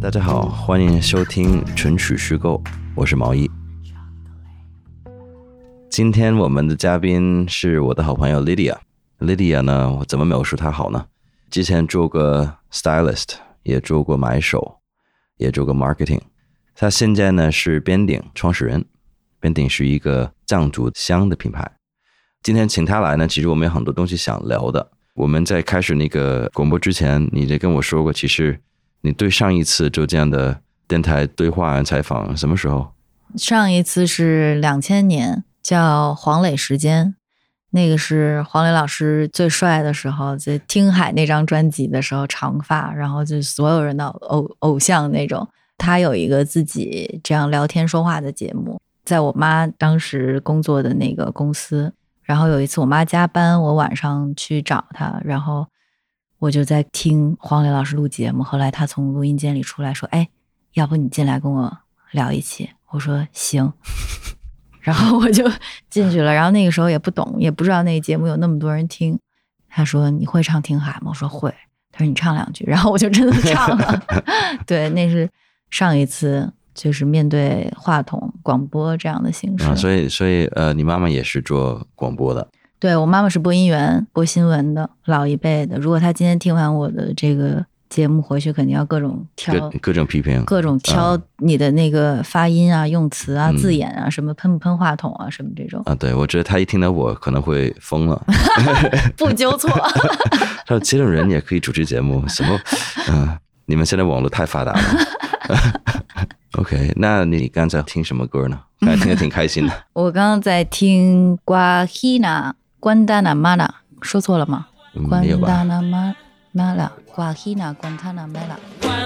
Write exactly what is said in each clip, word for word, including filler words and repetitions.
大家好，欢迎收听纯属虚构，我是毛一。今天我们的嘉宾是我的好朋友 Lydia。Lydia 呢，我怎么描述她好呢？之前做过 stylist， 也做过买手，也做过 marketing。她现在呢是边鼎创始人，边鼎是一个藏族香的品牌。今天请她来呢，其实我们有很多东西想聊的。我们在开始那个广播之前，你就跟我说过，其实你对上一次就这样的电台对话采访什么时候？ 上一次是两千年，叫黄磊时间，那个是黄磊老师最帅的时候，在听海那张专辑的时候，长发，然后就所有人的偶偶像那种。他有一个自己这样聊天说话的节目，在我妈当时工作的那个公司。然后有一次我妈加班，我晚上去找她，然后我就在听黄磊老师录节目。后来他从录音间里出来说，哎，要不你进来跟我聊一期？我说行。然后我就进去了，然后那个时候也不懂，也不知道那个节目有那么多人听。他说你会唱听海吗？我说会。他说你唱两句，然后我就真的唱了。对，那是上一次就是面对话筒广播这样的形式。 啊、所以所以呃，你妈妈也是做广播的？ 对，我妈妈是播音员，播新闻的，老一辈的。如果她今天听完我的这个节目回去，肯定要各种挑， 各, 各种批评， 各种挑你的那个发音啊、用词啊、 嗯、 字眼啊，什么喷不喷话筒啊，什么这种啊。对，我觉得她一听到我可能会疯了。 不纠错。 他说这种人也可以主持节目，什么？嗯、呃，你们现在网络太发达了。OK， 那你刚才听什么歌呢？刚才听得挺开心的。 我刚刚在听瓜希纳关达纳玛拉，说错了吗？ 没有吧？ 关达纳玛玛拉，瓜希纳关达纳玛拉。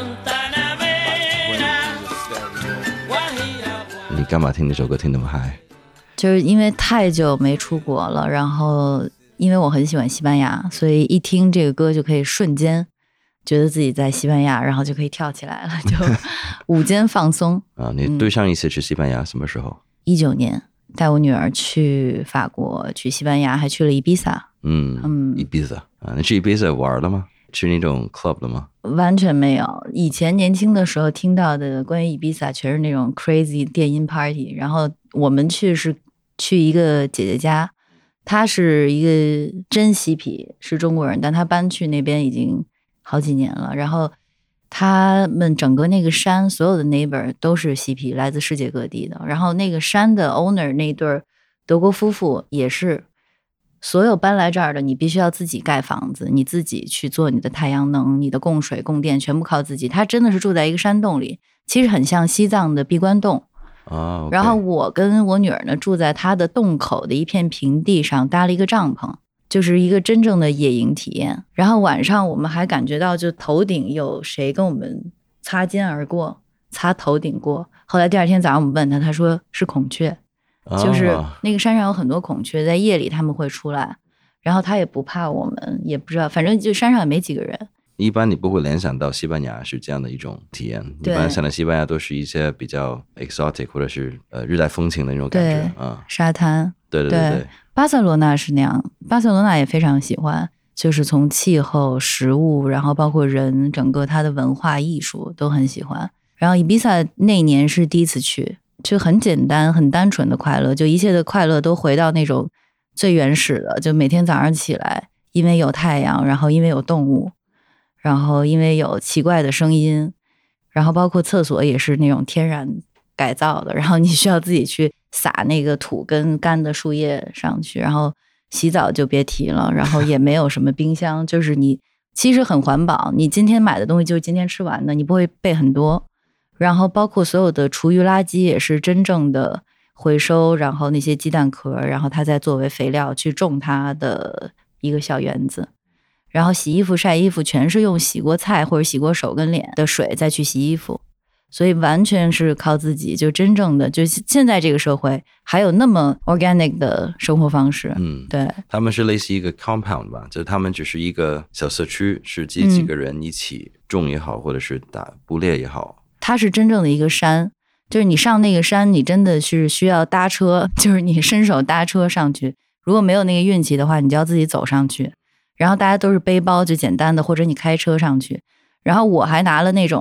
你干嘛听那首歌听那么嗨？ 就是因为太久没出国了，然后因为我很喜欢西班牙，所以一听这个歌就可以瞬间觉得自己在西班牙，然后就可以跳起来了，就午间放松。 啊，你对上一次去西班牙什么时候？ 一九年，带我女儿去法国，去西班牙，还去了伊比萨。 嗯嗯，伊比萨啊，你去伊比萨玩了吗？去那种 club 了吗？ 完全没有。以前年轻的时候听到的关于伊比萨全是那种 crazy 电音 party， 然后我们去是去一个姐姐家，她是一个真嬉皮，是中国人，但她搬去那边已经好几年了。然后他们整个那个山所有的 neighbor 都是嬉皮，来自世界各地的。然后那个山的 owner 那对德国夫妇也是，所有搬来这儿的你必须要自己盖房子，你自己去做你的太阳能，你的供水供电全部靠自己。他真的是住在一个山洞里，其实很像西藏的闭关洞。 哦、okay。 然后我跟我女儿呢住在他的洞口的一片平地上，搭了一个帐篷，就是一个真正的野营体验。然后晚上我们还感觉到就头顶有谁跟我们擦肩而过，擦头顶过。后来第二天早上我们问他，他说是孔雀。哦、就是那个山上有很多孔雀，在夜里他们会出来，然后他也不怕我们，也不知道，反正就山上也没几个人。 一般你不会联想到西班牙是这样的一种体验，一般想到西班牙都是一些比较 exotic 或者是呃日带风情的那种感觉啊， 沙滩。 对对 对, 对，巴塞罗那是那样，巴塞罗那也非常喜欢，就是从气候、食物，然后包括人，整个它的文化艺术都很喜欢。然后伊比萨那年是第一次去，就很简单很单纯的快乐，就一切的快乐都回到那种最原始的，就每天早上起来，因为有太阳，然后因为有动物，然后因为有奇怪的声音，然后包括厕所也是那种天然改造的，然后你需要自己去撒那个土跟干的树叶上去，然后洗澡就别提了，然后也没有什么冰箱，就是你其实很环保，你今天买的东西就是今天吃完的，你不会备很多。然后包括所有的厨余垃圾也是真正的回收，然后那些鸡蛋壳，然后它再作为肥料去种它的一个小园子。然后洗衣服晒衣服全是用洗过菜或者洗过手跟脸的水再去洗衣服，所以完全是靠自己，就真正的就现在这个社会还有那么 organic 的生活方式。 嗯， 对， 他们是类似一个 compound 吧，就是他们只是一个小社区，是几几个人一起种也好、嗯、或者是打捕猎也好。 它是真正的一个山，就是你上那个山你真的是需要搭车，就是你伸手搭车上去，如果没有那个运气的话你就要自己走上去，然后大家都是背包就简单的，或者你开车上去。然后我还拿了那种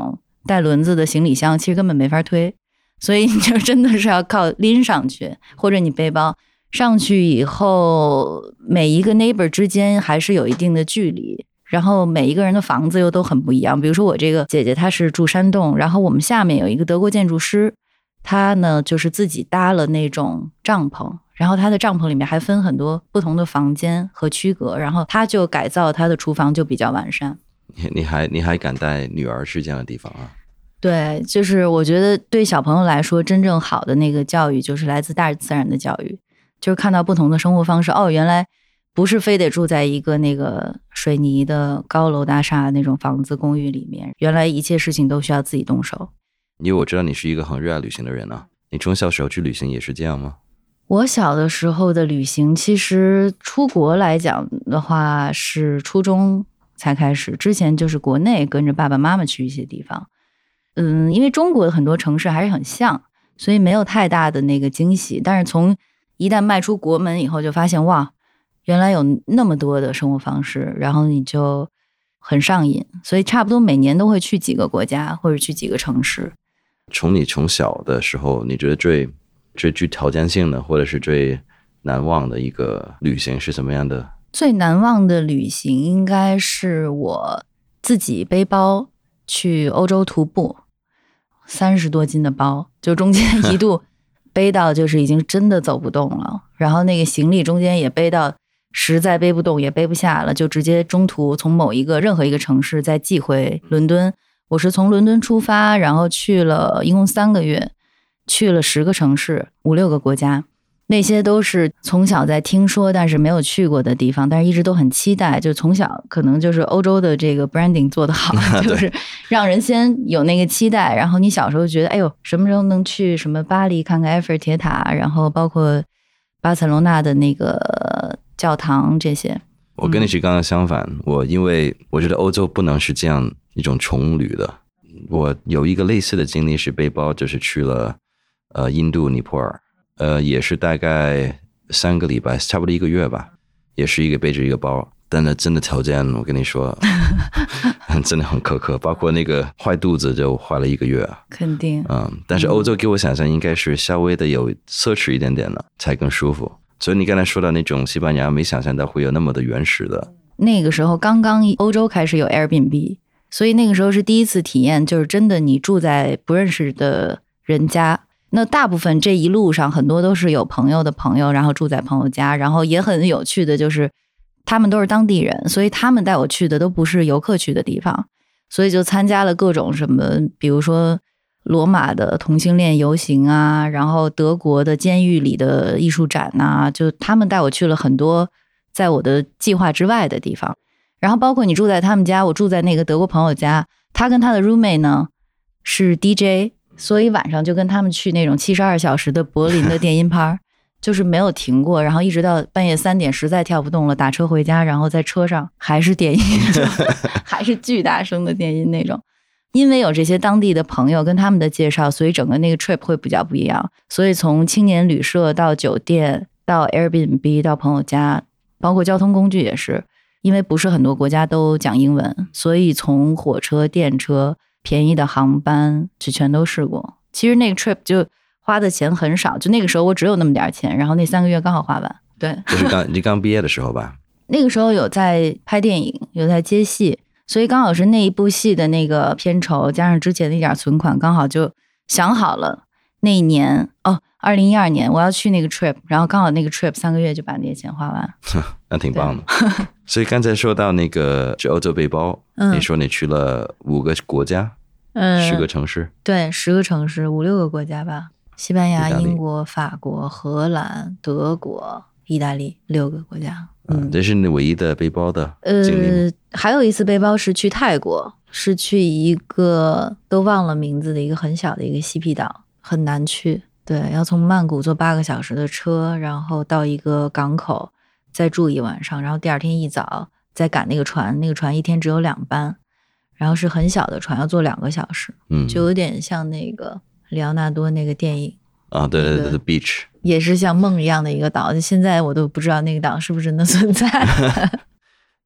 带轮子的行李箱，其实根本没法推，所以你就真的是要靠拎上去，或者你背包上去以后，每一个 neighbor 之间还是有一定的距离，然后每一个人的房子又都很不一样。比如说我这个姐姐她是住山洞，然后我们下面有一个德国建筑师，他呢就是自己搭了那种帐篷，然后他的帐篷里面还分很多不同的房间和区隔，然后他就改造他的厨房就比较完善。 你你还你还敢带女儿去这样的地方啊？ 对，就是我觉得对小朋友来说，真正好的那个教育就是来自大自然的教育，就是看到不同的生活方式。哦，原来不是非得住在一个那个水泥的高楼大厦那种房子公寓里面，原来一切事情都需要自己动手。 因为我知道你是一个很热爱旅行的人啊，你从小时候去旅行也是这样吗？ 我小的时候的旅行，其实出国来讲的话是初中才开始，之前就是国内跟着爸爸妈妈去一些地方。嗯，因为中国的很多城市还是很像，所以没有太大的那个惊喜。但是从一旦迈出国门以后，就发现哇，原来有那么多的生活方式，然后你就很上瘾。所以差不多每年都会去几个国家或者去几个城市。 从你从小的时候，你觉得最最具挑战性的，或者是最难忘的一个旅行是什么样的？ 最难忘的旅行应该是我自己背包去欧洲徒步，三十多斤的包，就中间一度背到就是已经真的走不动了，然后那个行李中间也背到实在背不动也背不下了，就直接中途从某一个任何一个城市再寄回伦敦。我是从伦敦出发，然后去了一共三个月，去了十个城市，五六个国家。那些都是从小在听说但是没有去过的地方，但是一直都很期待，就从小可能就是欧洲的这个 branding 做得好，就是让人先有那个期待，然后你小时候觉得哎呦什么时候能去什么巴黎看看埃菲尔铁塔，然后包括巴塞罗那的那个教堂这些。 我跟你是刚刚相反，嗯、我因为我觉得欧洲不能是这样一种穷旅的，我有一个类似的经历是背包，就是去了呃印度尼泊尔。呃，也是大概三个礼拜，差不多一个月吧，也是一个背着一个包，但是真的条件，我跟你说，真的很苛刻，包括那个坏肚子就坏了一个月。 肯定。 嗯，但是欧洲给我想象应该是稍微的有奢侈一点点的才更舒服，所以你刚才说到那种西班牙，没想象到会有那么的原始的。 那个时候刚刚欧洲开始有 Airbnb， 所以那个时候是第一次体验，就是真的你住在不认识的人家。那大部分这一路上很多都是有朋友的朋友，然后住在朋友家，然后也很有趣的就是他们都是当地人，所以他们带我去的都不是游客去的地方，所以就参加了各种什么，比如说罗马的同性恋游行啊，然后德国的监狱里的艺术展啊，就他们带我去了很多在我的计划之外的地方。然后包括你住在他们家，我住在那个德国朋友家，他跟他的 roommate 呢是 D J，所以晚上就跟他们去那种七十二小时的柏林的电音趴，就是没有停过，然后一直到半夜三点实在跳不动了，打车回家，然后在车上还是电音，还是巨大声的电音那种。因为有这些当地的朋友跟他们的介绍，所以整个那个 trip 会比较不一样。所以从青年旅社到酒店到 Airbnb 到朋友家，包括交通工具也是，因为不是很多国家都讲英文，所以从火车、电车、便宜的航班就全都试过。其实那个 trip 就花的钱很少，就那个时候我只有那么点钱，然后那三个月刚好花完。对， 就是刚你刚毕业的时候吧？ 那个时候有在拍电影，有在接戏，所以刚好是那一部戏的那个片酬加上之前的一点存款，刚好就想好了那一年哦，二零一二年我要去那个 trip， 然后刚好那个 trip 三个月就把那些钱花完。 那挺棒的。所以刚才说到那个去欧洲背包、嗯、你说你去了五个国家，嗯，十个城市。对， 十个城市，五六个国家吧。西班牙、英国、法国、荷兰、德国、意大利，六个国家。 嗯，这是你唯一的背包的经历吗？ 呃，还有一次背包是去泰国，是去一个都忘了名字的一个很小的一个嬉皮岛，很难去。对，要从曼谷坐八个小时的车，然后到一个港口，再住一晚上，然后第二天一早再赶那个船，那个船一天只有两班，然后是很小的船，要坐两个小时，嗯，就有点像那个里奥纳多那个电影啊，对对对 ，The Beach 也是像梦一样的一个岛，现在我都不知道那个岛是不是真的存在。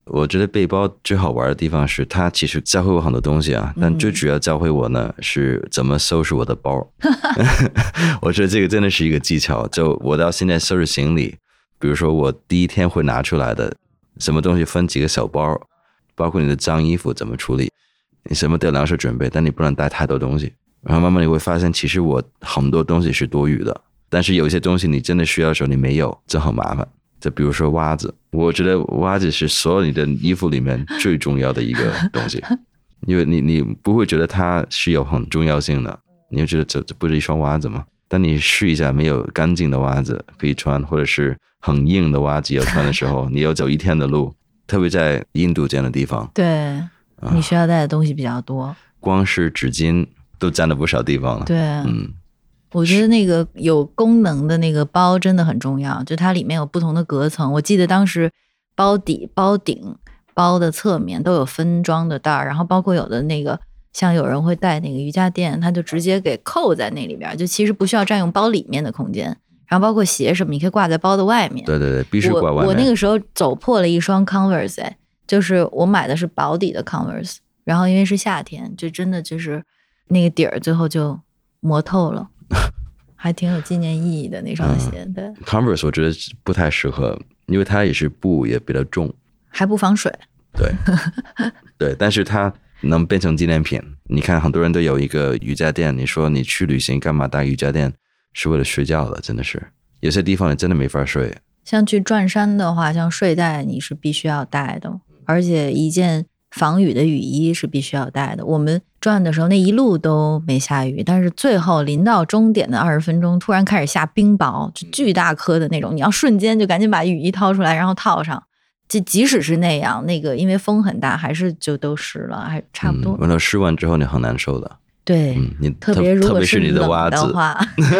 我觉得背包最好玩的地方是它其实教会我很多东西啊，但最主要教会我呢是怎么收拾我的包。我觉得这个真的是一个技巧，就我到现在收拾行李，比如说我第一天会拿出来的什么东西分几个小包，包括你的脏衣服怎么处理，你什么都粮食准备，但你不能带太多东西。然后慢慢你会发现其实我很多东西是多余的，但是有一些东西你真的需要的时候你没有，这很麻烦。就比如说袜子，我觉得袜子是所有你的衣服里面最重要的一个东西，因为你你不会觉得它是有很重要性的，你会觉得这这不是一双袜子吗？当你试一下没有干净的袜子可以穿，或者是很硬的袜子要穿的时候，你要走一天的路，特别在印度这样的地方， 对，你需要带的东西比较多， 啊、光是纸巾都占了不少地方了。 对， 嗯。 我觉得那个有功能的那个包真的很重要，就它里面有不同的隔层。我记得当时包底、包顶、包的侧面都有分装的袋儿，然后包括有的那个像有人会带那个瑜伽垫，它就直接给扣在那里边，就其实不需要占用包里面的空间。然后包括鞋什么，你可以挂在包的外面。 对对对，必须挂外面。 我我那个时候走破了一双 Converse， 哎，就是我买的是薄底的 Converse， 然后因为是夏天，就真的就是那个底儿最后就磨透了。还挺有纪念意义的那双鞋，对。 嗯、Converse 我觉得不太适合，因为它也是布，也比较重， 还不防水。 对，对，但是它能变成纪念品。你看，很多人都有一个瑜伽垫，你说你去旅行干嘛带瑜伽垫？是为了睡觉的，真的是。有些地方你真的没法睡。 像去转山的话，像睡袋你是必须要带的，而且一件防雨的雨衣是必须要带的。我们转的时候那一路都没下雨，但是最后临到终点的二十分钟突然开始下冰雹，就巨大颗的那种，你要瞬间就赶紧把雨衣掏出来然后套上。就即使是那样，那个因为风很大还是就都湿了，还差不多。 完了湿完之后你很难受的。 对、 嗯、你特别如果是你的袜子的话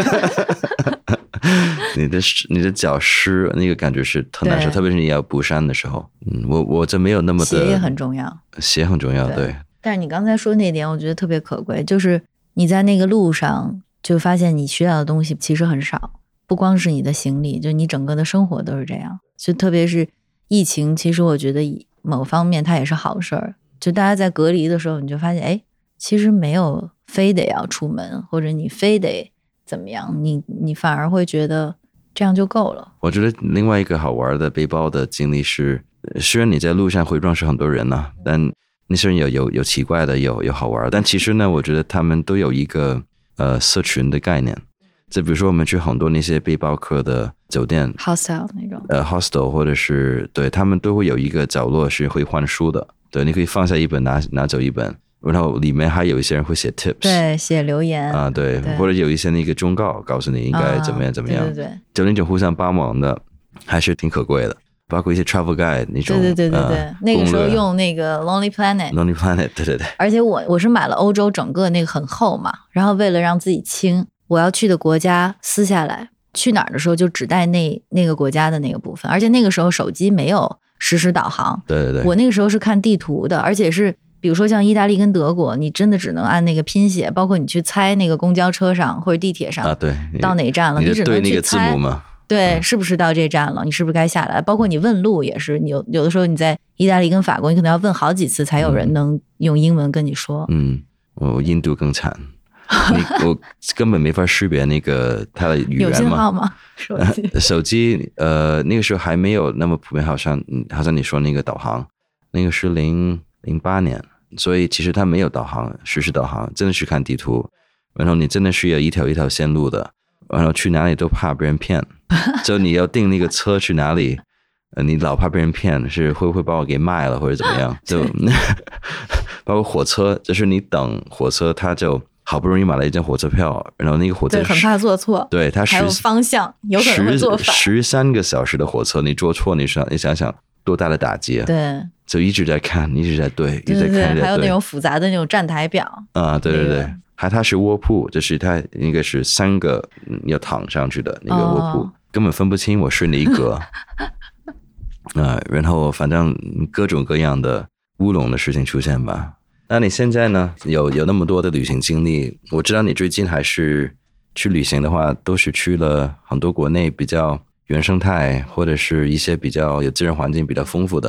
你的你的脚湿那个感觉是很难受，特别是你要步山的时候。嗯，我我这没有那么的。 鞋也很重要， 鞋很重要， 对, 对。 但是你刚才说那点我觉得特别可贵，就是你在那个路上就发现你需要的东西其实很少，不光是你的行李，就你整个的生活都是这样。就特别是疫情，其实我觉得某方面它也是好事儿，就大家在隔离的时候你就发现，哎，其实没有非得要出门，或者你非得怎么样，你你反而会觉得这样就够了。 我觉得另外一个好玩的背包的经历是，虽然你在路上会认识很多人呢，但那些人有有有奇怪的，有有好玩，但其实呢，我觉得他们都有一个呃社群的概念。就比如说我们去很多那些背包客的酒店 hostel 那种呃 hostel 或者是对，他们都会有一个角落是会换书的，对，你可以放下一本拿拿走一本，然后里面还有一些人会写 tips， 对，写留言啊，对，对，或者有一些那个忠告告诉你应该怎么样怎么样，啊、 对对对， 就那种互相帮忙的还是挺可贵的。包括一些 travel guide 那种， 对对对对对、呃，那个时候用那个 Lonely Planet，Lonely Planet， 对对对。 而且我我是买了欧洲整个那个很厚嘛，然后为了让自己轻，我要去的国家撕下来，去哪儿的时候就只带那那个国家的那个部分，而且那个时候手机没有实时导航， 对对对， 我那个时候是看地图的，而且是比如说像意大利跟德国，你真的只能按那个拼写，包括你去猜那个公交车上或者地铁上啊，对， 到哪站了，你只能去猜。对，是不是到这站了？你是不是该下来？包括你问路也是，你有有的时候你在意大利跟法国，你可能要问好几次才有人能用英文跟你说。 嗯，我印度更惨，你我根本没法识别那个它的语言嘛。 有信号吗？手机？ 手机呃，那个时候还没有那么普遍，好像好像你说那个导航，那个是零零八年，所以其实它没有导航，实时导航，真的是看地图，然后你真的是要一条一条线路的。然后去哪里都怕被人骗，就你要订那个车去哪里，呃，你老怕被人骗，是会不会把我给卖了或者怎么样？就包括火车，就是你等火车，他就好不容易买了一张火车票，然后那个火车对很怕坐错， 对，他还有方向有可能会坐反， 十三个小时的火车，你坐错，你想你想想多大的打击啊！ 对， 就一直在看，一直在对， 对对对， 一直在看， 还有那种复杂的那种站台表啊，对对对。那个还它是卧铺，就是它应该是三个要躺上去的那个卧铺，哦、根本分不清我睡哪一格啊、呃。然后反正各种各样的乌龙的事情出现吧。那你现在呢？有有那么多的旅行经历，我知道你最近还是去旅行的话，都是去了很多国内比较原生态或者是一些比较有自然环境比较丰富的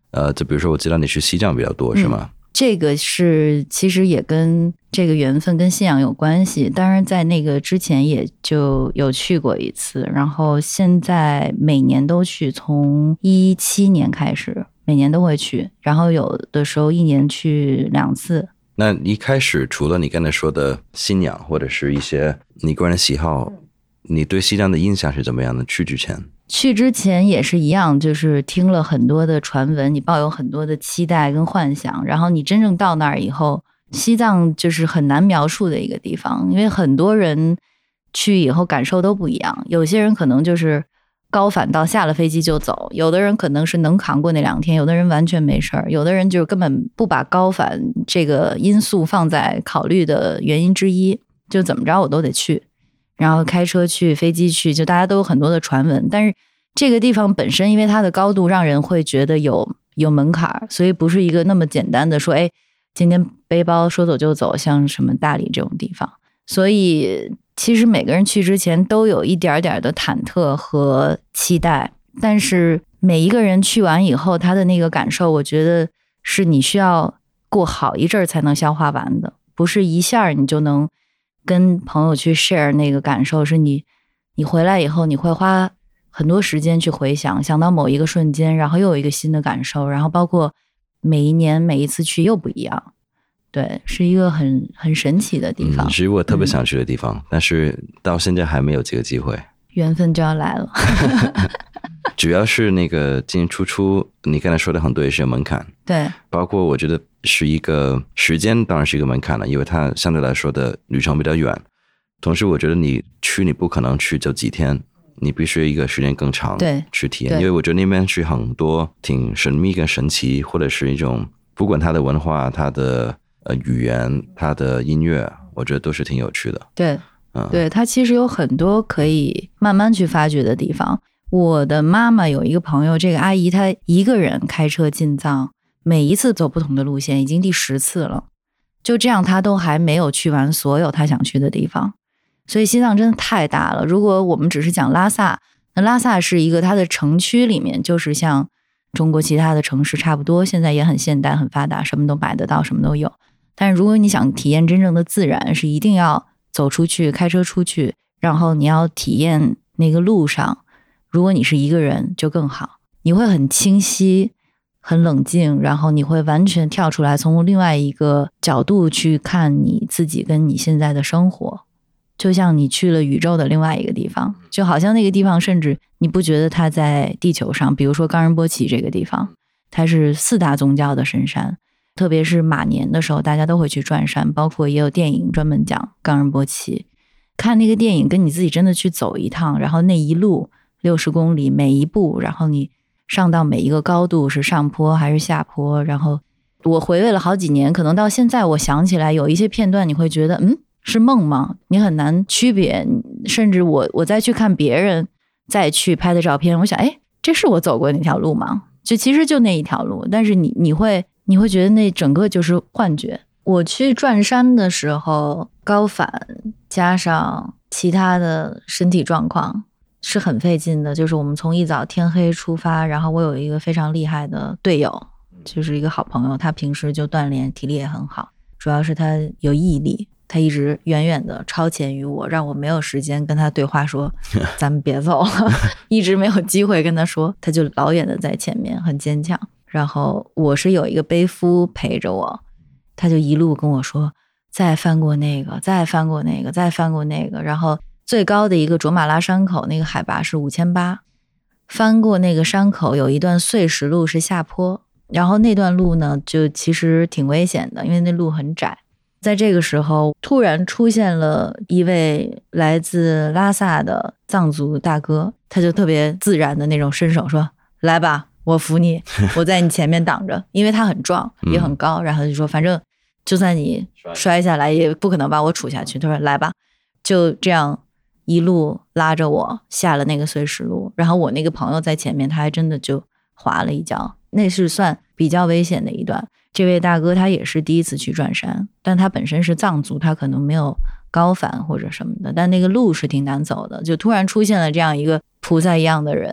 呃，就比如说我知道你去西藏比较多、嗯、是吗？ 这个是其实也跟这个缘分跟信仰有关系，当然在那个之前也就有去过一次，然后现在每年都去，从一七年开始每年都会去，然后有的时候一年去两次。 那一开始除了你刚才说的信仰或者是一些你个人的喜好，你对西藏的印象是怎么样的？去之前去之前也是一样，就是听了很多的传闻，你抱有很多的期待跟幻想，然后你真正到那儿以后，西藏就是很难描述的一个地方，因为很多人去以后感受都不一样，有些人可能就是高反到下了飞机就走，有的人可能是能扛过那两天，有的人完全没事儿，有的人就根本不把高反这个因素放在考虑的原因之一，就怎么着我都得去，然后开车去飞机去，就大家都有很多的传闻，但是这个地方本身因为它的高度让人会觉得有有门槛，所以不是一个那么简单的说哎，今天背包说走就走，像什么大理这种地方，所以其实每个人去之前都有一点点的忐忑和期待，但是每一个人去完以后他的那个感受，我觉得是你需要过好一阵才能消化完的，不是一下你就能跟朋友去 share 那个感受，是你你回来以后你会花很多时间去回想，想到某一个瞬间，然后又有一个新的感受，然后包括每一年每一次去又不一样，对，是一个很很神奇的地方， 嗯，是我特别想去的地方，嗯，但是到现在还没有这个机会， 缘分就要来了。 主要是那个进出出，你刚才说的很对，是有门槛， 对， 包括我觉得是一个时间，当然是一个门槛了，因为它相对来说的旅程比较远，同时我觉得你去你不可能去就几天，你必须一个时间更长去体验，因为我觉得那边是很多挺神秘跟神奇，或者是一种不管它的文化，它的呃语言，它的音乐，我觉得都是挺有趣的。 对，嗯，对，它其实有很多可以慢慢去发掘的地方。我的妈妈有一个朋友，这个阿姨她一个人开车进藏，每一次走不同的路线，已经第十次了，就这样她都还没有去完所有她想去的地方。所以西藏真的太大了，如果我们只是讲拉萨，那拉萨是一个它的城区里面就是像中国其他的城市差不多，现在也很现代很发达，什么都买得到，什么都有。但是如果你想体验真正的自然，是一定要走出去，开车出去，然后你要体验那个路上，如果你是一个人就更好，你会很清晰很冷静，然后你会完全跳出来，从另外一个角度去看你自己跟你现在的生活，就像你去了宇宙的另外一个地方，就好像那个地方甚至你不觉得它在地球上，比如说冈仁波齐这个地方，它是四大宗教的神山，特别是马年的时候大家都会去转山，包括也有电影专门讲冈仁波齐，看那个电影跟你自己真的去走一趟，然后那一路六十公里每一步，然后你上到每一个高度是上坡还是下坡，然后我回味了好几年，可能到现在我想起来有一些片段你会觉得嗯是梦吗？你很难区别，甚至我我再去看别人再去拍的照片，我想哎这是我走过那条路吗？就其实就那一条路，但是你你会你会觉得那整个就是幻觉。我去转山的时候高反加上其他的身体状况是很费劲的，就是我们从一早天黑出发，然后我有一个非常厉害的队友，就是一个好朋友，他平时就锻炼体力也很好，主要是他有毅力，他一直远远的超前于我，让我没有时间跟他对话说咱们别走了一直没有机会跟他说，他就老远的在前面很坚强，然后我是有一个背夫陪着我，他就一路跟我说再翻过那个再翻过那个再翻过那个，然后最高的一个卓玛拉山口那个海拔是五千八，翻过那个山口有一段碎石路是下坡，然后那段路呢就其实挺危险的，因为那路很窄。在这个时候突然出现了一位来自拉萨的藏族大哥，他就特别自然的那种伸手说来吧我扶你，我在你前面挡着因为他很壮也很高，然后就说反正就算你摔下来也不可能把我杵下去，他说来吧，就这样一路拉着我下了那个碎石路，然后我那个朋友在前面他还真的就滑了一跤，那是算比较危险的一段。这位大哥他也是第一次去转山，但他本身是藏族，他可能没有高反或者什么的，但那个路是挺难走的，就突然出现了这样一个菩萨一样的人，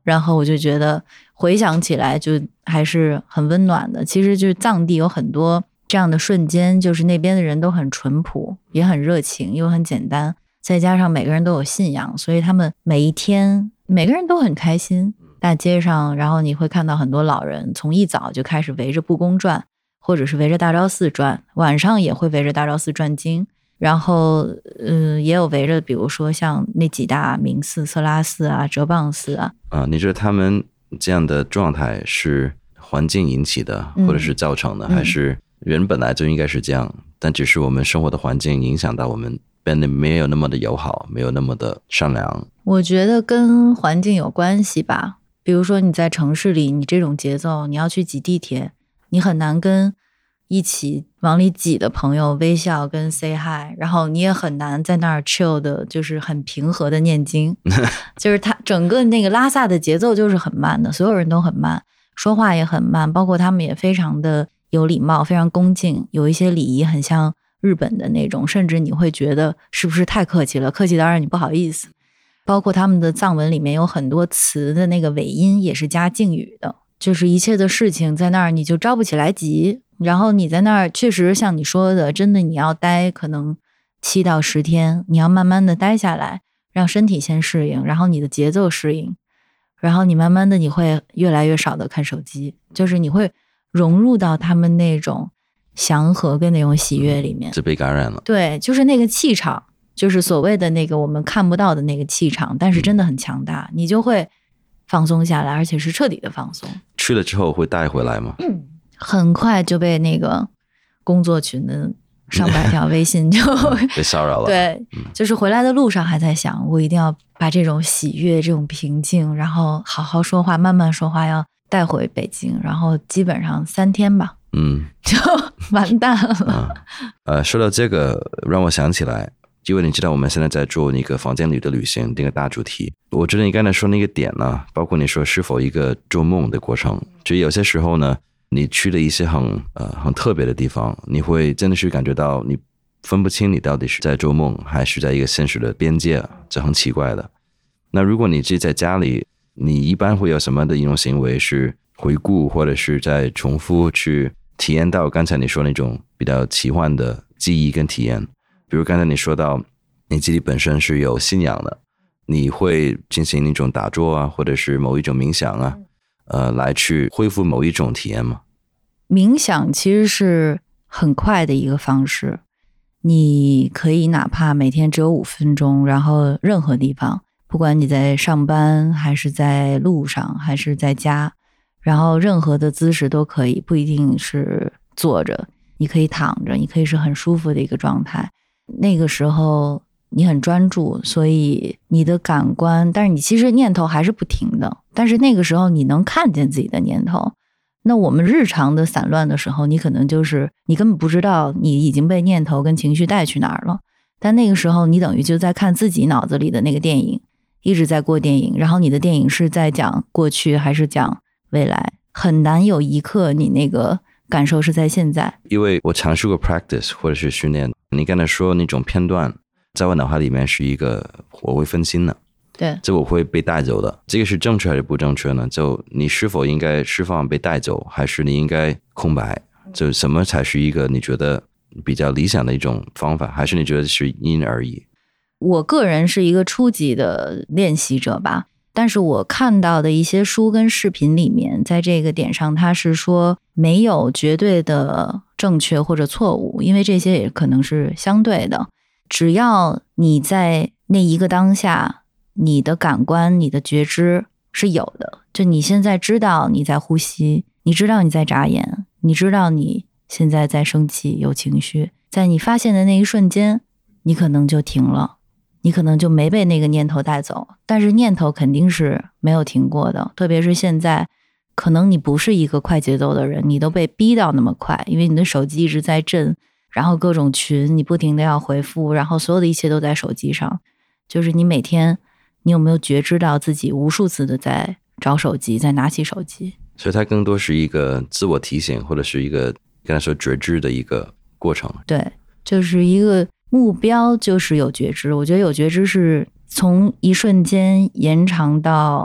然后我就觉得回想起来就还是很温暖的。其实就是藏地有很多这样的瞬间，就是那边的人都很淳朴，也很热情，又很简单，再加上每个人都有信仰，所以他们每一天每个人都很开心。大街上，然后你会看到很多老人从一早就开始围着布宫转，或者是围着大昭寺转，晚上也会围着大昭寺转经，然后呃，也有围着比如说像那几大名寺，色拉寺啊、哲蚌寺啊。 啊，你觉得他们这样的状态是环境引起的，或者是造成的，嗯、还是人本来就应该是这样，但只是我们生活的环境影响到我们变得没有那么的友好，没有那么的善良？ 我觉得跟环境有关系吧。比如说你在城市里，你这种节奏，你要去挤地铁，你很难跟一起往里挤的朋友微笑跟 say hi， 然后你也很难在那儿 chill 的，就是很平和的念经。就是他整个那个拉萨的节奏就是很慢的，所有人都很慢，说话也很慢，包括他们也非常的有礼貌，非常恭敬，有一些礼仪很像日本的那种，甚至你会觉得是不是太客气了，客气到让你不好意思。包括他们的藏文里面有很多词的那个尾音也是加敬语的，就是一切的事情在那儿你就着不起来急，然后你在那儿确实像你说的，真的你要待可能七到十天，你要慢慢的待下来，让身体先适应，然后你的节奏适应，然后你慢慢的你会越来越少的看手机，就是你会融入到他们那种祥和跟那种喜悦里面， 就被感染了。 对，就是那个气场，就是所谓的那个我们看不到的那个气场，但是真的很强大，你就会放松下来，而且是彻底的放松。 去了之后会带回来吗？ 嗯，很快就被那个工作群的上百条微信就被骚扰了。 对，就是回来的路上还在想，我一定要把这种喜悦、这种平静，然后好好说话、慢慢说话，要带回北京。然后基本上三天吧， 嗯， 就完蛋了。 嗯、呃，说到这个，让我想起来。因为你知道我们现在在做那个房间里的旅行那个大主题，我觉得你刚才说那个点呢，包括你说是否一个做梦的过程，就有些时候呢，你去了一些很呃很特别的地方，你会真的是感觉到你分不清你到底是在做梦还是在一个现实的边界，这很奇怪的。那如果你自己在家里，你一般会有什么的一种行为是回顾或者是在重复去体验到刚才你说那种比较奇幻的记忆跟体验？比如刚才你说到你自己本身是有信仰的，你会进行一种打坐啊，或者是某一种冥想啊，呃，来去恢复某一种体验吗？ 冥想其实是很快的一个方式，你可以哪怕每天只有五分钟，然后任何地方，不管你在上班还是在路上还是在家，然后任何的姿势都可以，不一定是坐着，你可以躺着，你可以是很舒服的一个状态。那个时候你很专注，所以你的感官，但是你其实念头还是不停的，但是那个时候你能看见自己的念头。那我们日常的散乱的时候，你可能就是你根本不知道你已经被念头跟情绪带去哪儿了，但那个时候你等于就在看自己脑子里的那个电影，一直在过电影，然后你的电影是在讲过去还是讲未来，很难有一刻你那个感受是在现在。 因为我尝试过 practice 或者是训练，你刚才说那种片段在我脑海里面是一个我会分心的， 对， 这我会被带走的，这个是正确还是不正确呢？就你是否应该释放被带走，还是你应该空白？就什么才是一个你觉得比较理想的一种方法，还是你觉得是因人而异？ 我个人是一个初级的练习者吧，但是我看到的一些书跟视频里面，在这个点上他是说没有绝对的正确或者错误，因为这些也可能是相对的，只要你在那一个当下，你的感官你的觉知是有的，就你现在知道你在呼吸，你知道你在眨眼，你知道你现在在生气有情绪，在你发现的那一瞬间你可能就停了，你可能就没被那个念头带走，但是念头肯定是没有停过的，特别是现在可能你不是一个快节奏的人，你都被逼到那么快，因为你的手机一直在震，然后各种群你不停的要回复，然后所有的一切都在手机上，就是你每天你有没有觉知到自己无数次的在找手机，在拿起手机？ 所以它更多是一个自我提醒，或者是一个刚才说觉知的一个过程。 对，就是一个目标，就是有觉知。我觉得有觉知是从一瞬间延长到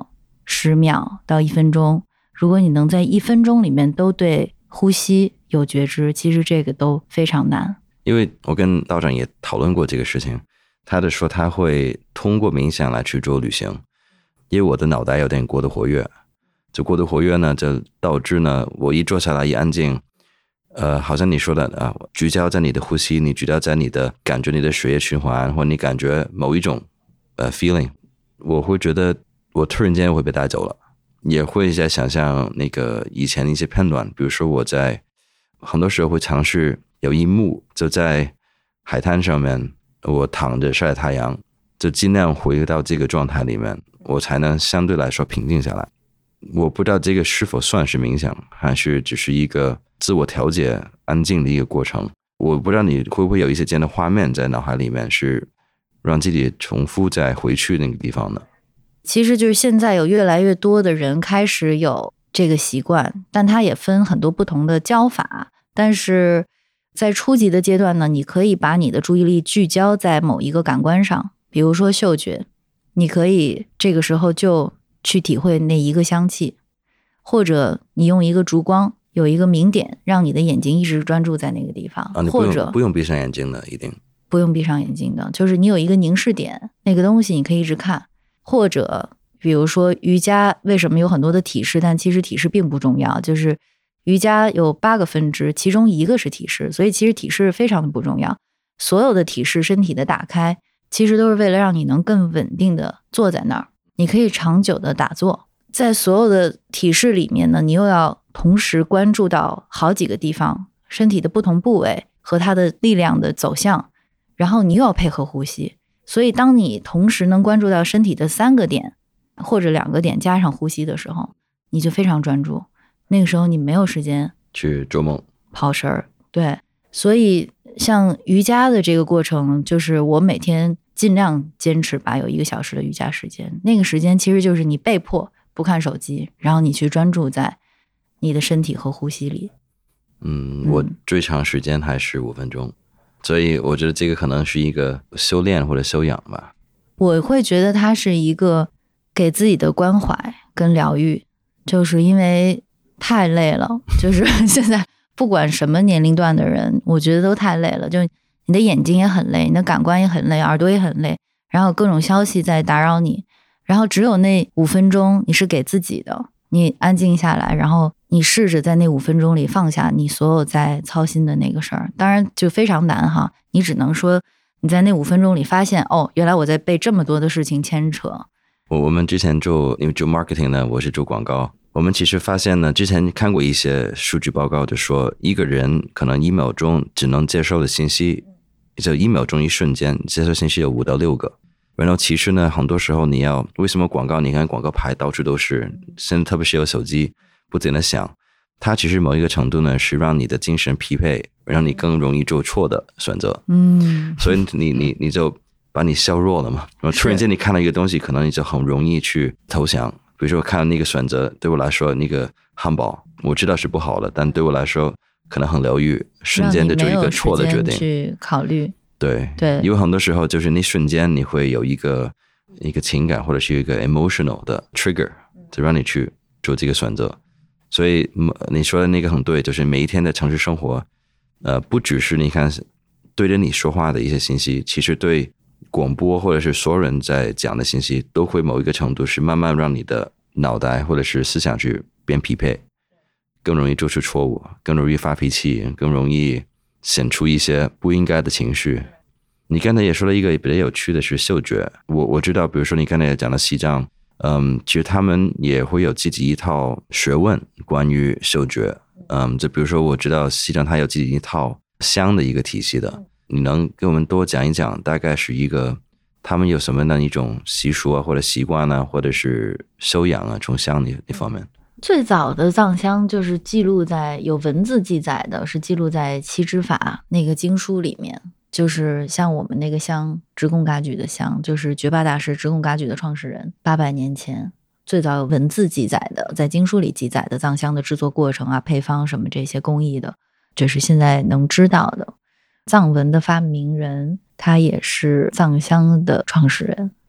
十秒到一分钟，如果你能在一分钟里面都对呼吸有觉知，其实这个都非常难。 因为我跟道长也讨论过这个事情，他的说他会通过冥想来去做旅行，因为我的脑袋有点过度活跃，就过度活跃呢，就导致呢我一坐下来一安静，呃，好像你说的啊，聚焦在你的呼吸，你聚焦在你的感觉你的血液循环，或你感觉某一种呃 feeling， 我会觉得我突然间会被带走了，也会在想象那个以前的一些片段，比如说我在很多时候会尝试有一幕就在海滩上面，我躺着晒太阳，就尽量回到这个状态里面，我才能相对来说平静下来。我不知道这个是否算是冥想，还是只是一个自我调节安静的一个过程。我不知道你会不会有一些这样的画面在脑海里面，是让自己重复再回去那个地方的。 其实就是现在有越来越多的人开始有这个习惯，但它也分很多不同的教法。但是在初级的阶段呢，你可以把你的注意力聚焦在某一个感官上，比如说嗅觉，你可以这个时候就去体会那一个香气，或者你用一个烛光有一个明点，让你的眼睛一直专注在那个地方， 啊，你不用或者不用闭上眼睛的，一定不用闭上眼睛的，就是你有一个凝视点，那个东西你可以一直看。或者比如说瑜伽为什么有很多的体式，但其实体式并不重要，就是瑜伽有八个分支，其中一个是体式，所以其实体式非常的不重要。所有的体式，身体的打开其实都是为了让你能更稳定的坐在那儿，你可以长久的打坐。在所有的体式里面呢，你又要同时关注到好几个地方，身体的不同部位和它的力量的走向，然后你又要配合呼吸。所以当你同时能关注到身体的三个点或者两个点加上呼吸的时候，你就非常专注，那个时候你没有时间去做梦跑神儿。对，所以像瑜伽的这个过程，就是我每天尽量坚持吧，有一个小时的瑜伽时间，那个时间其实就是你被迫不看手机，然后你去专注在你的身体和呼吸里。 嗯，我最长时间还是五分钟，所以我觉得这个可能是一个修炼或者修养吧。 我会觉得它是一个给自己的关怀跟疗愈，就是因为太累了，就是现在不管什么年龄段的人，我觉得都太累了，就你的眼睛也很累，你的感官也很累，耳朵也很累，然后各种消息在打扰你，然后只有那五分钟你是给自己的，你安静下来，然后你试着在那五分钟里放下你所有在操心的那个事儿。当然就非常难哈，你只能说你在那五分钟里发现，哦，原来我在被这么多的事情牵扯。 我我们之前做因为做 marketing 呢，我是做广告，我们其实发现呢，之前看过一些数据报告，就说一个人可能一秒钟只能接受的信息，就一秒钟一瞬间接受信息有五到六个。然后其实呢，很多时候你要为什么广告？你看广告牌到处都是，现在特别是有手机不停的响，它其实某一个程度呢是让你的精神匹配，让你更容易做错的选择。 嗯， 所以你你你就把你削弱了嘛。然后突然间你看到一个东西，可能你就很容易去投降。比如说我看到那个选择，对我来说那个汉堡我知道是不好的，但对我来说可能很疗愈，瞬间的做一个错的决定。 去考虑。 对对， 因为很多时候就是那瞬间你会有一个一个情感或者是一个 emotional 的 trigger， 就让你去做这个选择。所以你说的那个很对，就是每一天的城市生活，呃，不只是你看对着你说话的一些信息，其实对广播或者是所有人在讲的信息，都会某一个程度是慢慢让你的脑袋或者是思想去变匹配，更容易做出错误，更容易发脾气，更容易显出一些不应该的情绪。你刚才也说了一个比较有趣的是嗅觉，我我知道，比如说你刚才也讲了西藏，嗯，其实他们也会有自己一套学问关于嗅觉，嗯，就比如说我知道西藏它有自己一套香的一个体系的，你能给我们多讲一讲，大概是一个他们有什么样一种习俗啊，或者习惯啊，或者是修养啊，从香那那方面。 最早的藏香就是记录在有文字记载的，是记录在七支法那个经书里面。就是像我们那个香直贡嘎举的香，就是觉巴大师直贡嘎举的创始人，八百年前最早有文字记载的，在经书里记载的藏香的制作过程啊、配方什么这些工艺的，这是现在能知道的。藏文的发明人他也是藏香的创始人，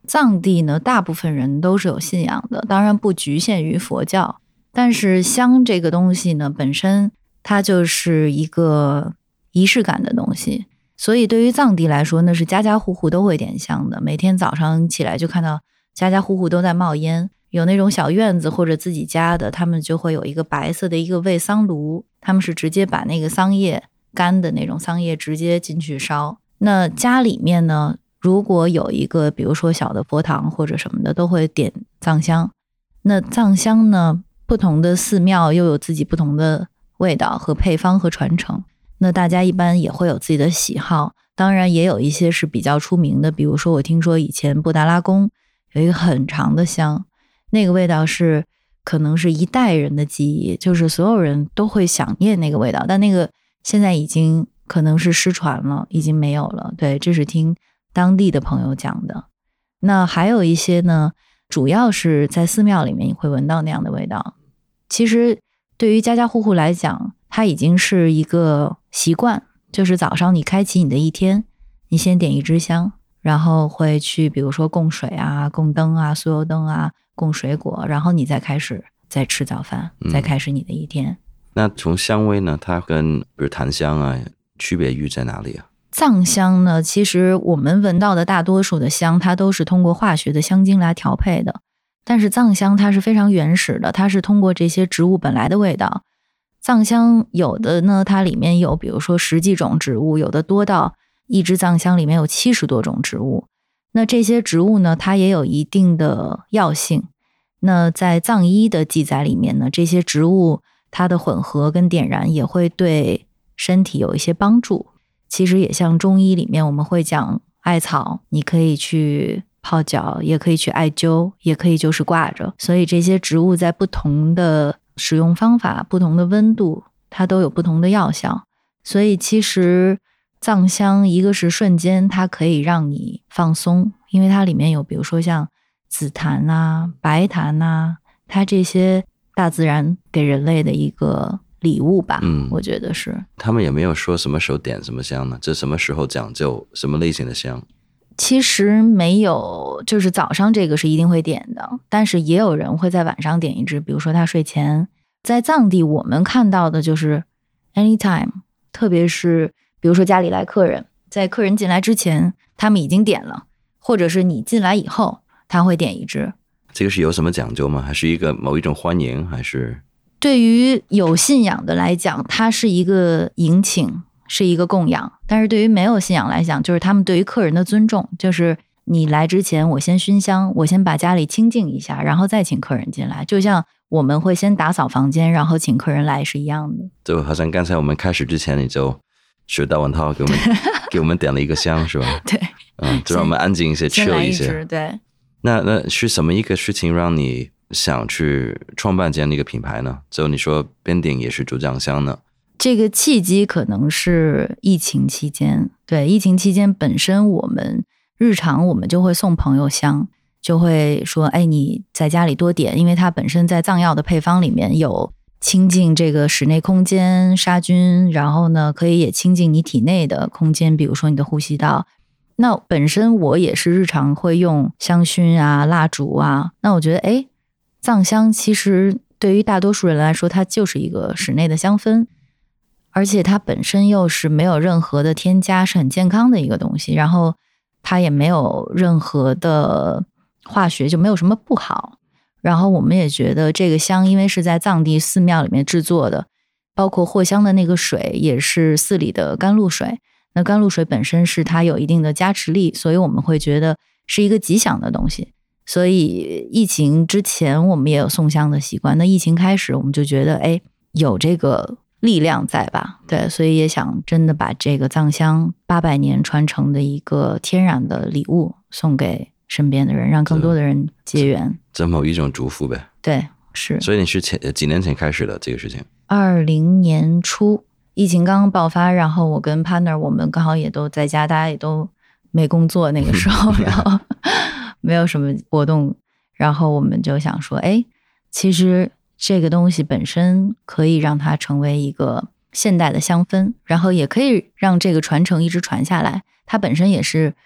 藏地呢，大部分人都是有信仰的，当然不局限于佛教。但是香这个东西呢，本身它就是一个仪式感的东西，所以对于藏地来说，那是家家户户都会点香的。每天早上起来就看到家家户户都在冒烟，有那种小院子或者自己家的，他们就会有一个白色的一个煨桑炉，他们是直接把那个桑叶干的那种桑叶直接进去烧。那家里面呢，如果有一个比如说小的佛堂或者什么的，都会点藏香。那藏香呢，不同的寺庙又有自己不同的味道和配方和传承，那大家一般也会有自己的喜好，当然也有一些是比较出名的，比如说我听说以前布达拉宫有一个很长的香，那个味道是可能是一代人的记忆，就是所有人都会想念那个味道，但那个现在已经可能是失传了，已经没有了。对，这是听当地的朋友讲的。那还有一些呢，主要是在寺庙里面你会闻到那样的味道。其实对于家家户户来讲，它已经是一个习惯，就是早上你开启你的一天，你先点一支香，然后会去比如说供水啊、供灯啊、酥油灯啊、供水果，然后你再开始再吃早饭，再开始你的一天。 嗯、那从香味呢，它跟比如檀香啊区别于在哪里啊？ 藏香呢，其实我们闻到的大多数的香，它都是通过化学的香精来调配的，但是藏香它是非常原始的，它是通过这些植物本来的味道。藏香有的呢，它里面有比如说十几种植物，有的多到一支藏香里面有七十多种植物。那这些植物呢，它也有一定的药性。那在藏医的记载里面呢，这些植物它的混合跟点燃也会对身体有一些帮助。其实也像中医里面我们会讲艾草，你可以去泡脚，也可以去艾灸，也可以就是挂着。所以这些植物在不同的使用方法、不同的温度，它都有不同的药效。所以其实藏香一个是瞬间它可以让你放松，因为它里面有比如说像紫檀啊、白檀啊，它这些大自然给人类的一个礼物吧。嗯，我觉得是。 他们也没有说什么时候点什么香呢？这什么时候讲究什么类型的香？ 其实没有，就是早上这个是一定会点的，但是也有人会在晚上点一支，比如说他睡前。在藏地我们看到的就是 anytime， 特别是比如说家里来客人，在客人进来之前他们已经点了，或者是你进来以后他会点一支。 这个是有什么讲究吗？还是一个某一种欢迎？还是对于有信仰的来讲，它是一个迎请，是一个供养，但是对于没有信仰来讲，就是他们对于客人的尊重，就是你来之前我先熏香，我先把家里清净一下，然后再请客人进来，就像我们会先打扫房间然后请客人来是一样的。 就好像刚才我们开始之前你就学到文涛给我们给我们点了一个香是吧？ 对， 嗯，就让我们安静一些 chill 一些。 对。 那那是什么一个事情让你想去创办这样的一个品牌呢？就你说边顶也是主酱香呢？ 这个契机可能是疫情期间。对，疫情期间本身我们日常我们就会送朋友香，就会说哎你在家里多点，因为它本身在藏药的配方里面有清净这个室内空间杀菌，然后呢可以也清净你体内的空间，比如说你的呼吸道。那本身我也是日常会用香薰啊、蜡烛啊，那我觉得哎，藏香其实对于大多数人来说它就是一个室内的香氛，而且它本身又是没有任何的添加，是很健康的一个东西，然后它也没有任何的化学，就没有什么不好。然后我们也觉得这个香因为是在藏地寺庙里面制作的，包括藿香的那个水也是寺里的甘露水，那甘露水本身是它有一定的加持力，所以我们会觉得是一个吉祥的东西。所以疫情之前我们也有送香的习惯，那疫情开始我们就觉得哎，有这个力量在吧，对，所以也想真的把这个藏香八百年传承的一个天然的礼物送给身边的人，让更多的人结缘， 这某一种祝福呗。 对，是。 所以你是前几年前开始的这个事情？ 二零年初疫情刚刚爆发，然后我跟 partner 我们刚好也都在家，大家也都没工作那个时候然后没有什么活动，然后我们就想说哎，其实这个东西本身可以让它成为一个现代的香氛，然后也可以让这个传承一直传下来，它本身也是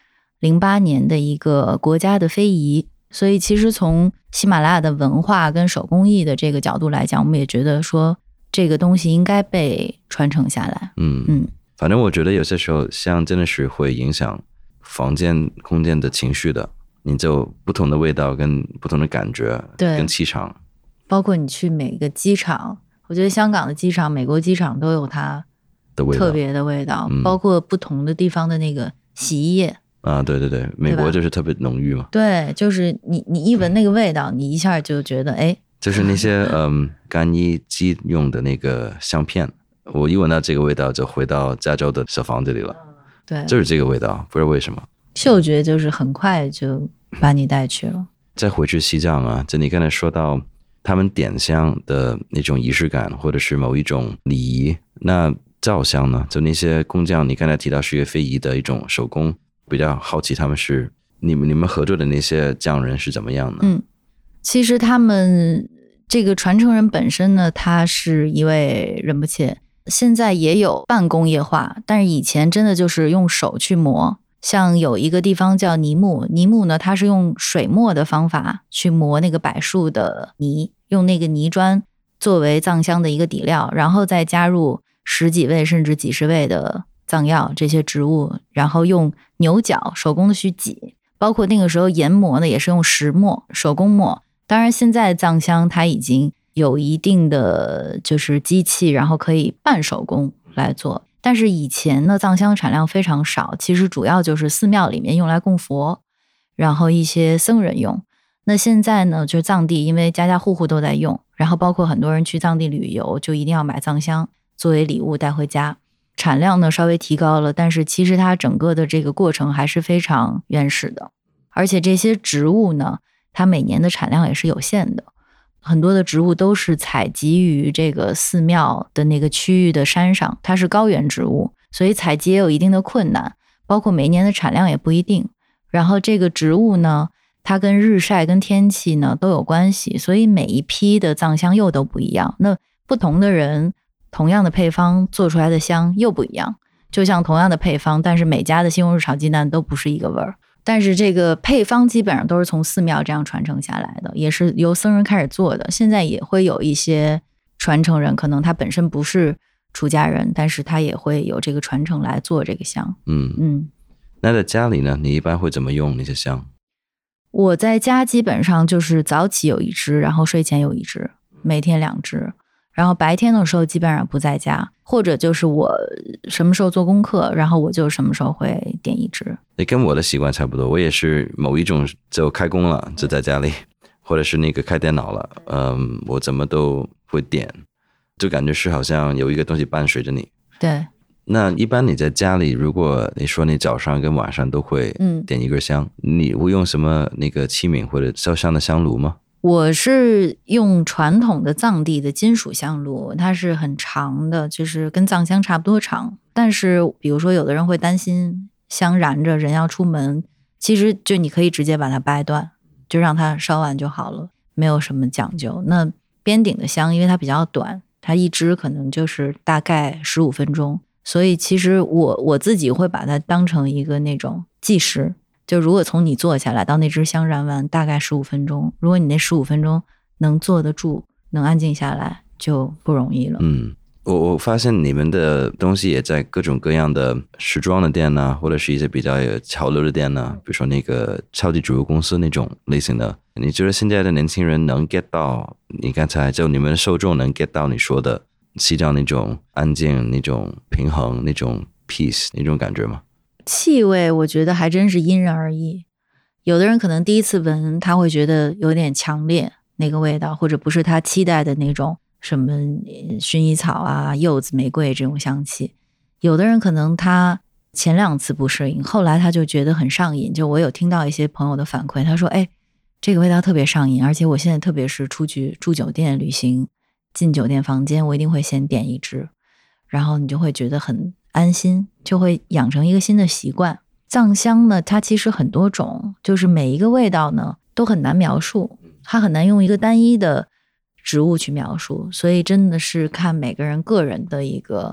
零八年的一个国家的非遗。所以其实从喜马拉雅的文化跟手工艺的这个角度来讲，我们也觉得说这个东西应该被传承下来。 嗯嗯，反正我觉得有些时候香真的是会影响房间空间的情绪的，你就不同的味道跟不同的感觉，对，跟气场。 包括你去每个机场，我觉得香港的机场、美国机场都有它特别的味道， 嗯、 包括不同的地方的那个洗衣液啊，对对对，美国就是特别浓郁嘛。 对，就是你你一闻那个味道，你一下就觉得哎， 就是那些嗯干衣机用的那个香片，我一闻到这个味道就回到加州的小房子里了。 对， 就是这个味道，不知道为什么。 嗅觉就是很快就把你带去了。 再回去西藏啊，就你刚才说到他们点香的那种仪式感，或者是某一种礼仪，那造香呢？就那些工匠，你刚才提到是一个非遗的一种手工。比较好奇他们是你们你们合作的那些匠人是怎么样的？ 嗯，其实他们这个传承人本身呢，他是一位仁波切，现在也有半工业化，但是以前真的就是用手去磨。像有一个地方叫尼木，尼木呢，它是用水磨的方法去磨那个柏树的泥，用那个泥砖作为藏香的一个底料，然后再加入十几味甚至几十味的藏药这些植物，然后用牛角手工的去挤，包括那个时候研磨呢也是用石磨手工磨。当然现在藏香它已经有一定的就是机器，然后可以半手工来做，但是以前呢藏香产量非常少，其实主要就是寺庙里面用来供佛，然后一些僧人用。那现在呢就是藏地因为家家户户都在用，然后包括很多人去藏地旅游就一定要买藏香作为礼物带回家，产量呢稍微提高了，但是其实它整个的这个过程还是非常原始的。而且这些植物呢，它每年的产量也是有限的，很多的植物都是采集于这个寺庙的那个区域的山上，它是高原植物，所以采集也有一定的困难，包括每年的产量也不一定。然后这个植物呢，它跟日晒跟天气呢都有关系，所以每一批的藏香又都不一样。那不同的人同样的配方做出来的香又不一样，就像同样的配方，但是每家的西红柿炒鸡蛋都不是一个味儿。但是这个配方基本上都是从寺庙这样传承下来的，也是由僧人开始做的。现在也会有一些传承人，可能他本身不是出家人，但是他也会有这个传承来做这个香。 嗯嗯， 那在家里呢，你一般会怎么用那些香？ 我在家基本上就是早起有一支，然后睡前有一支，每天两支。然后白天的时候基本上不在家，或者就是我什么时候做功课，然后我就什么时候会点一支。 你跟我的习惯差不多，我也是某一种就开工了就在家里，或者是那个开电脑了，嗯，我怎么都会点，就感觉是好像有一个东西伴随着你。 对。 那一般你在家里，如果你说你早上跟晚上都会点一根香，嗯，你会用什么那个器皿或者烧香的香炉吗？ 我是用传统的藏地的金属香炉，它是很长的，就是跟藏香差不多长。但是比如说有的人会担心香燃着人要出门，其实就你可以直接把它掰断，就让它烧完就好了，没有什么讲究。那边顶的香因为它比较短，它一支可能就是大概十五分钟，所以其实我我自己会把它当成一个那种计时，就如果从你坐下来到那支香燃完大概十五分钟，如果你那十五分钟能坐得住，能安静下来，就不容易了。嗯， 我我发现你们的东西也在各种各样的时装的店呢，或者是一些比较有潮流的店呢，比如说那个超级主流公司那种类型的。你觉得现在的年轻人能 get 到你刚才就你们的受众能 get 到你说的西藏那种安静、那种平衡、那种 peace 那种感觉吗？ 气味我觉得还真是因人而异，有的人可能第一次闻他会觉得有点强烈那个味道，或者不是他期待的那种什么薰衣草啊、柚子、玫瑰这种香气。有的人可能他前两次不适应，后来他就觉得很上瘾。就我有听到一些朋友的反馈，他说哎，这个味道特别上瘾，而且我现在特别是出去住酒店旅行，进酒店房间我一定会先点一支，然后你就会觉得很安心，就会养成一个新的习惯。藏香呢，它其实很多种，就是每一个味道呢都很难描述，它很难用一个单一的植物去描述，所以真的是看每个人个人的一个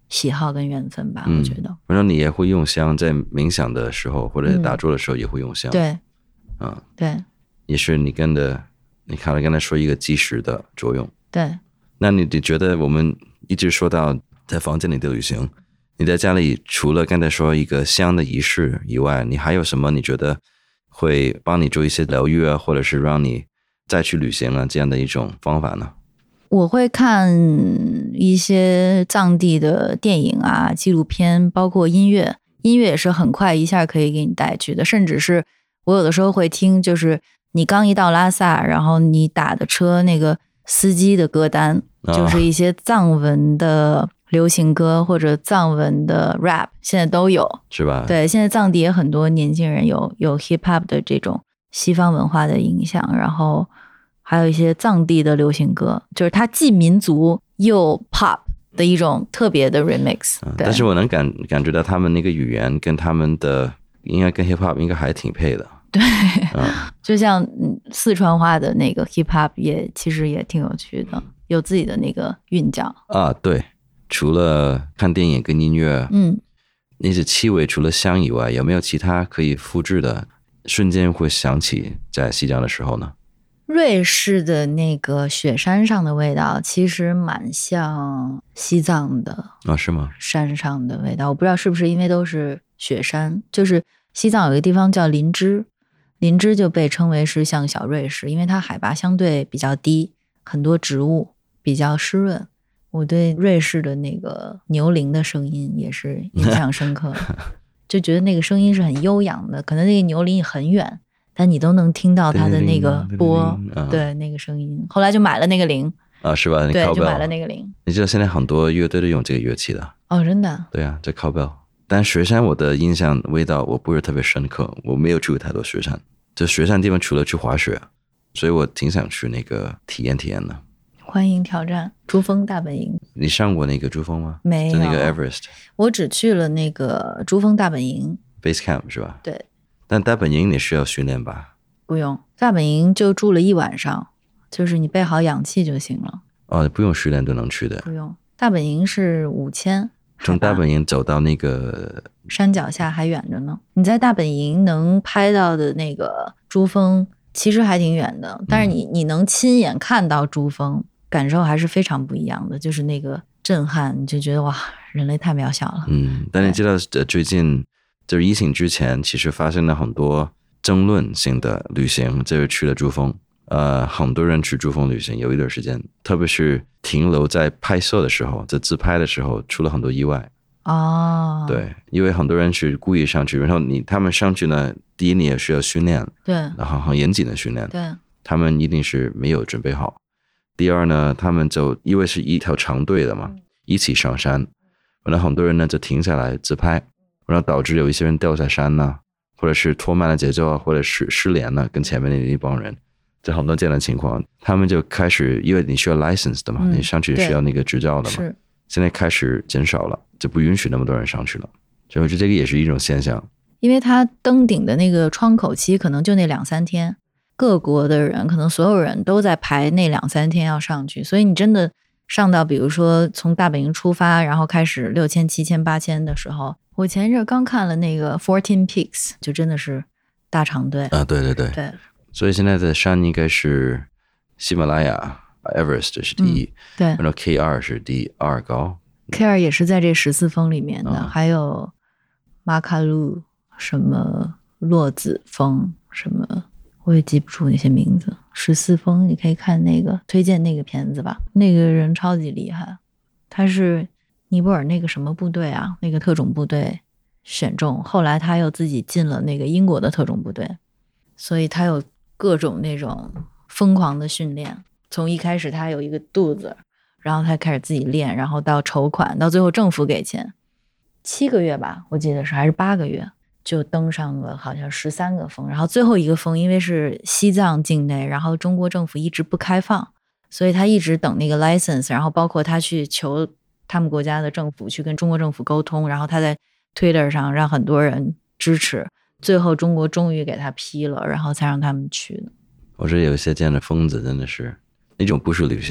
喜好跟缘分吧， 嗯、 我觉得。 然后你也会用香，在冥想的时候或者打坐的时候也会用香。 嗯、对， 嗯， 对， 也是你跟的，你看了刚才说一个计时的作用。 对。 那你你觉得我们一直说到在房间里的旅行，你在家里除了刚才说一个香的仪式以外，你还有什么你觉得会帮你做一些疗愈啊，或者是让你再去旅行啊这样的一种方法呢？ 我会看一些藏地的电影啊、纪录片，包括音乐。音乐也是很快一下可以给你带去的，甚至是我有的时候会听，就是你刚一到拉萨，然后你打的车那个司机的歌单， 哦、 就是一些藏文的流行歌或者藏文的 rap， 现在都有， 是吧？ 对，现在藏地也很多年轻人有有 hip hop 的这种西方文化的影响，然后还有一些藏地的流行歌，就是它既民族又 pop 的一种特别的 remix、嗯、 但是我能感感觉到他们那个语言跟他们的应该跟 hip hop 应该还挺配的。 对、 嗯、 就像四川话的那个 hip hop 也其实也挺有趣的，有自己的那个韵脚啊。对，除了看电影跟音乐， 嗯， 那些气味除了香以外，有没有其他可以复制的瞬间会想起在西藏的时候呢？ 瑞士的那个雪山上的味道其实蛮像西藏的啊、哦，是吗？ 山上的味道，我不知道是不是因为都是雪山，就是西藏有一个地方叫林芝，林芝就被称为是像小瑞士，因为它海拔相对比较低，很多植物比较湿润。我对瑞士的那个牛铃的声音也是印象深刻就觉得那个声音是很悠扬的，可能那个牛铃很远，但你都能听到它的那个波， 啊、 对那个声音。后来就买了那个铃啊，是吧？ 对，就买了那个铃。 你知道现在很多乐队都用这个乐器的哦，真的？ 对啊，这 cowbell。但雪山我的印象味道我不是特别深刻，我没有去过太多雪山。就雪山地方除了去滑雪，所以我挺想去那个体验体验的。 欢迎挑战珠峰大本营。 你上过那个珠峰吗？ 没有， 就那个 Everest。 我只去了那个珠峰大本营 Base Camp 是吧？ 对。 但大本营你需要训练吧？ 不用，大本营就住了一晚上，就是你备好氧气就行了。 哦，不用训练都能去的？ 不用，大本营是五千， 从大本营走到那个山脚下还远着呢。你在大本营能拍到的那个珠峰其实还挺远的，但是你、嗯、你能亲眼看到珠峰，感受还是非常不一样的，就是那个震撼，你就觉得哇，人类太渺小了。 嗯，但你知道最近就是疫情之前，其实发生了很多争论性的旅行，就是去了珠峰。呃，很多人去珠峰旅行有一段时间，特别是停留在拍摄的时候，在自拍的时候出了很多意外。 哦， 对，因为很多人是故意上去，然后你他们上去呢，第一你也需要训练， 对， 然后很严谨的训练， 对， 他们一定是没有准备好。第二呢，他们就因为是一条长队的嘛，一起上山，然后很多人呢就停下来自拍，然后导致有一些人掉下山呢，或者是拖慢了节奏啊，或者是失联了，跟前面的一帮人，这很多这样的情况，他们就开始，因为你需要 license 的嘛，嗯、你上去需要那个执照的嘛， 是现在开始减少了，就不允许那么多人上去了，所以我觉得这个也是一种现象。 因为他登顶的那个窗口期可能就那两三天，各国的人可能所有人都在排那两三天要上去，所以你真的上到比如说从大本营出发，然后开始六千、七千、八千的时候，我前一阵刚看了那个 Fourteen Peaks， 就真的是大长队啊，对对对对。 所以现在的山应该是喜马拉雅 Everest 是第一、嗯、 对， 然后 K 二 是第二高， K 二 也是在这十四峰里面的、 嗯、 还有马卡鲁什么洛子峰什么，我也记不住那些名字。十四峰你可以看那个推荐那个片子吧，那个人超级厉害，他是尼泊尔那个什么部队啊，那个特种部队选中，后来他又自己进了那个英国的特种部队，所以他有各种那种疯狂的训练，从一开始他有一个肚子，然后他开始自己练，然后到筹款，到最后政府给钱，七个月吧我记得是，还是八个月就登上了好像十三个峰，然后最后一个峰因为是西藏境内，然后中国政府一直不开放，所以他一直等那个 license， 然后包括他去求他们国家的政府去跟中国政府沟通，然后他在 Twitter 上让很多人支持，最后中国终于给他批了，然后才让他们去的。 我觉得有些这样的疯子真的是那种不是旅行，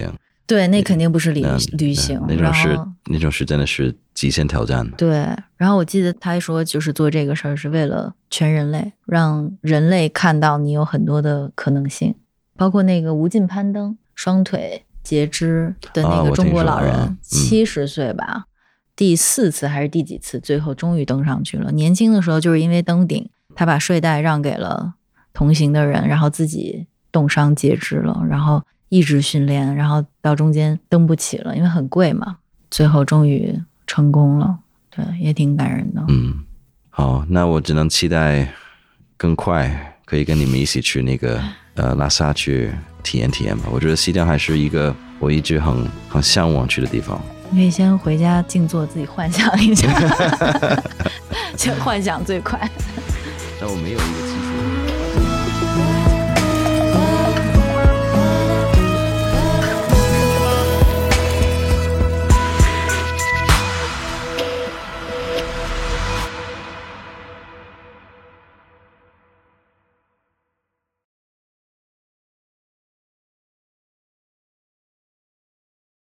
对，那肯定不是旅旅行， 那种是那种是真的是极限挑战。 对，然后我记得他还说，就是做这个事儿是为了全人类，让人类看到你有很多的可能性，包括那个无尽攀登，双腿截肢的那个中国老人，七十岁吧、嗯，第四次还是第几次，最后终于登上去了。年轻的时候就是因为登顶，他把睡袋让给了同行的人，然后自己冻伤截肢了，然后一直训练，然后到中间登不起了，因为很贵嘛，最后终于成功了。对，也挺感人的。 嗯，好，那我只能期待更快可以跟你们一起去那个呃拉萨去体验体验吧。我觉得西藏还是一个我一直很很向往去的地方。 你可以先回家静坐，自己幻想一下，先幻想最快。 但我没有一个